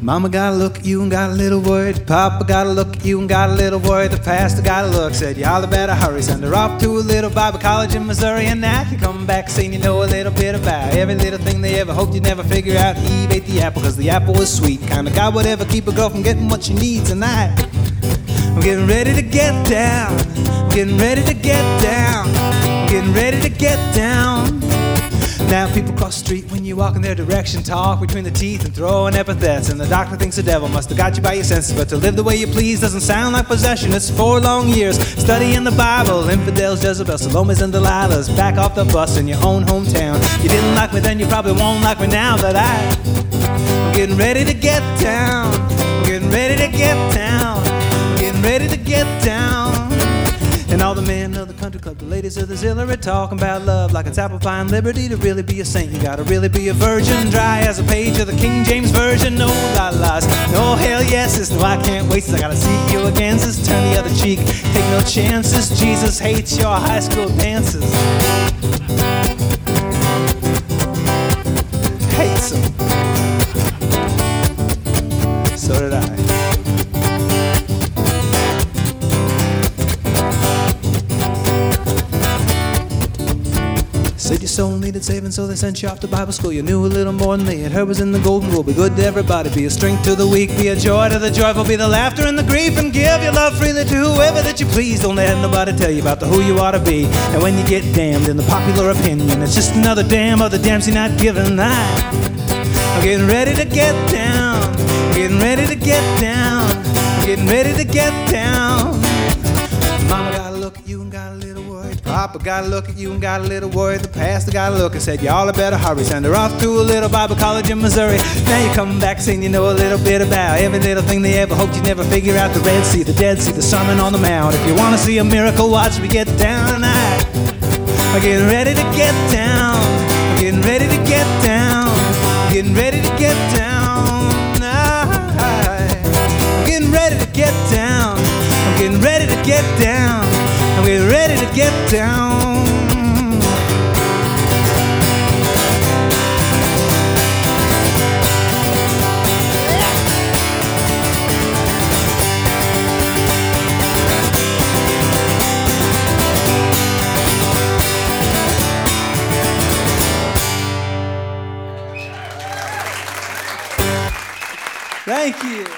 Mama got a look at you and got a little worried. Papa got a look at you and got a little worried. The pastor got a look, said y'all better hurry. Send her off to a little Bible college in Missouri. And now you come back saying you know a little bit about every little thing they ever hoped you'd never figure out. Eve ate the apple cause the apple was sweet. Kind of God would ever keep a girl from getting what she needs tonight. I'm getting ready to get down. I'm getting ready to get down. I'm getting ready to get down. Now people cross the street when you walk in their direction, talk between the teeth and throwing epithets, and the doctor thinks the devil must have got you by your senses. But to live the way you please doesn't sound like possession. It's 4 long years studying the Bible, infidels, Jezebel, Salomes and Delilahs, back off the bus in your own hometown. You didn't like me then, you probably won't like me now. But I'm getting ready to get down. I'm getting ready to get down. I'm getting ready to get down. And all the men of the country club, the ladies of the Zilla, talking about love like it's apple pie and liberty. To really be a saint, you gotta really be a virgin. Dry as a page of the King James Version. No la-las, no hell yeses. No, I can't wait, I gotta see you again. Sis, turn the other cheek, take no chances. Jesus hates your high school dances. Hates them. So did I. Said your soul needed saving, so they sent you off to Bible school. You knew a little more than they had heard was in the golden rule. Be good to everybody, be a strength to the weak, be a joy to the joyful, be the laughter and the grief, and give your love freely to whoever that you please. Don't let nobody tell you about who you ought to be. And when you get damned in the popular opinion, it's just another damn of the damns you're not giving. I'm getting ready to get down. I'm getting ready to get down. I'm getting ready to get down. Mama got a look at you and got a little worried. Papa got a look at you and got a little worried. The pastor got a look and said, y'all better hurry. Send her off to a little Bible college in Missouri. Now you come back saying you know a little bit about every little thing they ever hoped you'd never figure out. The Red Sea, the Dead Sea, the Sermon on the Mount. If you want to see a miracle, watch me get down tonight. I'm getting ready to get down. I'm getting ready to get down. I'm getting ready to get down. I'm getting ready to get down. I'm getting ready to get down. I'm getting ready to get down. Thank you.